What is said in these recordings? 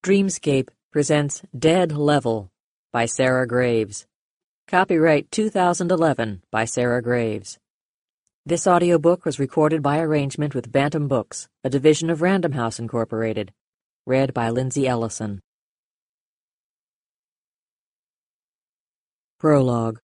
Dreamscape presents Dead Level by Sarah Graves. Copyright 2011 by Sarah Graves. This audiobook was recorded by arrangement with Bantam Books, a division of Random House Incorporated. Read by Lindsay Ellison. Prologue.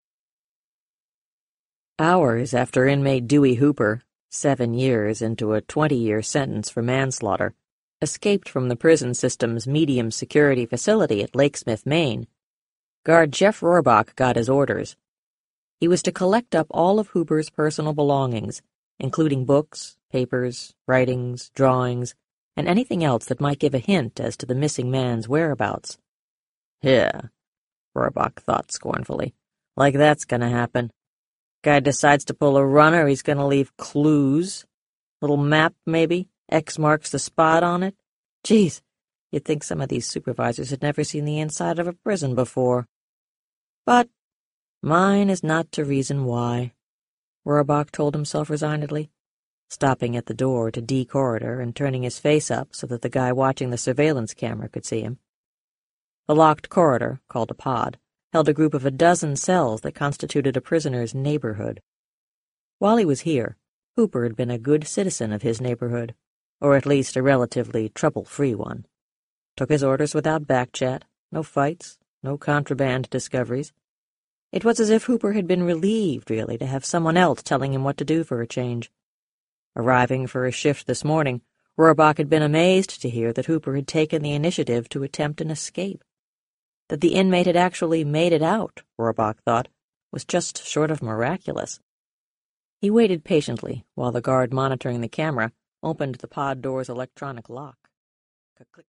Hours after inmate Dewey Hooper, 7 years into a 20-year sentence for manslaughter, escaped from the prison system's medium security facility at Lakesmith, Maine, guard Jeff Rohrbach got his orders. He was to collect up all of Hooper's personal belongings, including books, papers, writings, drawings, and anything else that might give a hint as to the missing man's whereabouts. Yeah, Rohrbach thought scornfully. Like that's gonna happen. Guy decides to pull a runner, he's gonna leave clues. Little map, maybe? X marks the spot on it? Geez, you'd think some of these supervisors had never seen the inside of a prison before. But mine is not to reason why, Rohrbach told himself resignedly, stopping at the door to D corridor and turning his face up so that the guy watching the surveillance camera could see him. The locked corridor, called a pod, held a group of a dozen cells that constituted a prisoner's neighborhood. While he was here, Hooper had been a good citizen of his neighborhood, or at least a relatively trouble-free one. Took his orders without backchat, no fights, no contraband discoveries. It was as if Hooper had been relieved, really, to have someone else telling him what to do for a change. Arriving for a shift this morning, Rohrbach had been amazed to hear that Hooper had taken the initiative to attempt an escape. That the inmate had actually made it out, Rohrbach thought, was just short of miraculous. He waited patiently while the guard monitoring the camera opened the pod door's electronic lock. Click.